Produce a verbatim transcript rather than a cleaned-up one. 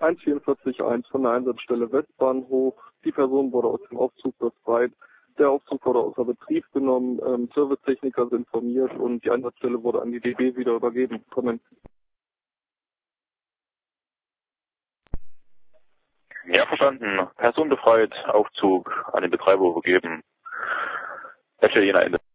eins vier vier eins von der Einsatzstelle Westbahnhof. Die Person wurde aus dem Aufzug befreit. Der Aufzug wurde außer Betrieb genommen. Ähm, Servicetechniker sind informiert und die Einsatzstelle wurde an die D B wieder übergeben. Kommen. Ja, verstanden. Person befreit, Aufzug an den Betreiber übergeben. Welche Ende.